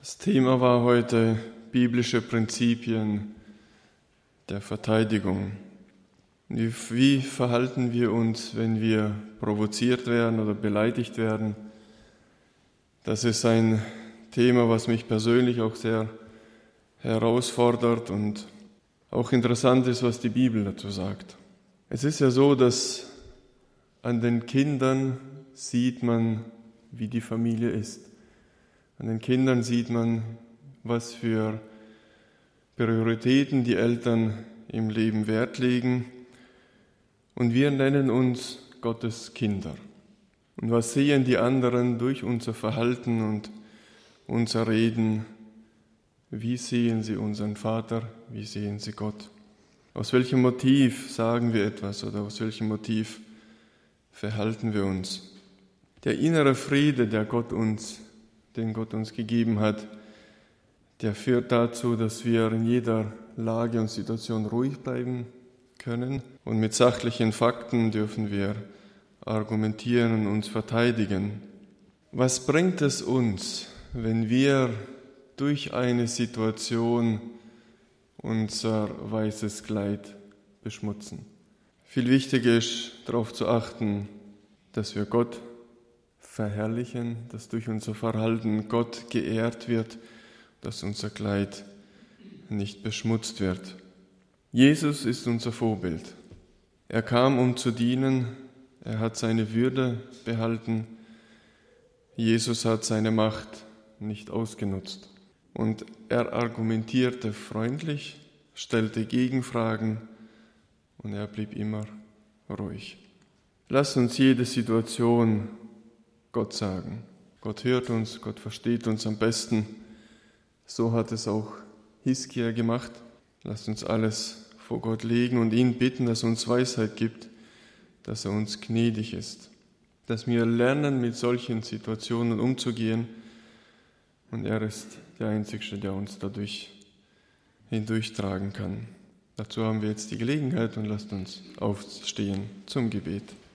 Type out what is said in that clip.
Das Thema war heute biblische Prinzipien der Verteidigung. Wie verhalten wir uns, wenn wir provoziert werden oder beleidigt werden? Das ist ein Thema, was mich persönlich auch sehr herausfordert und auch interessant ist, was die Bibel dazu sagt. Es ist ja so, dass an den Kindern sieht man, wie die Familie ist. An den Kindern sieht man, was für Prioritäten die Eltern im Leben Wert legen. Und wir nennen uns Gottes Kinder. Und was sehen die anderen durch unser Verhalten und unser Reden? Wie sehen sie unseren Vater? Wie sehen sie Gott? Aus welchem Motiv sagen wir etwas oder aus welchem Motiv verhalten wir uns? Der innere Friede, den Gott uns gegeben hat, der führt dazu, dass wir in jeder Lage und Situation ruhig bleiben können. Und mit sachlichen Fakten dürfen wir argumentieren und uns verteidigen. Was bringt es uns, wenn wir durch eine Situation unser weißes Kleid beschmutzen? Viel wichtiger ist, darauf zu achten, dass wir Gott verherrlichen, dass durch unser Verhalten Gott geehrt wird, dass unser Kleid nicht beschmutzt wird. Jesus ist unser Vorbild. Er kam, um zu dienen. Er hat seine Würde behalten. Jesus hat seine Macht nicht ausgenutzt. Und er argumentierte freundlich, stellte Gegenfragen und er blieb immer ruhig. Lass uns jede Situation Gott sagen. Gott hört uns, Gott versteht uns am besten. So hat es auch Hiskia gemacht. Lasst uns alles vor Gott legen und ihn bitten, dass er uns Weisheit gibt, dass er uns gnädig ist, dass wir lernen, mit solchen Situationen umzugehen. Und er ist der Einzige, der uns dadurch hindurchtragen kann. Dazu haben wir jetzt die Gelegenheit und lasst uns aufstehen zum Gebet.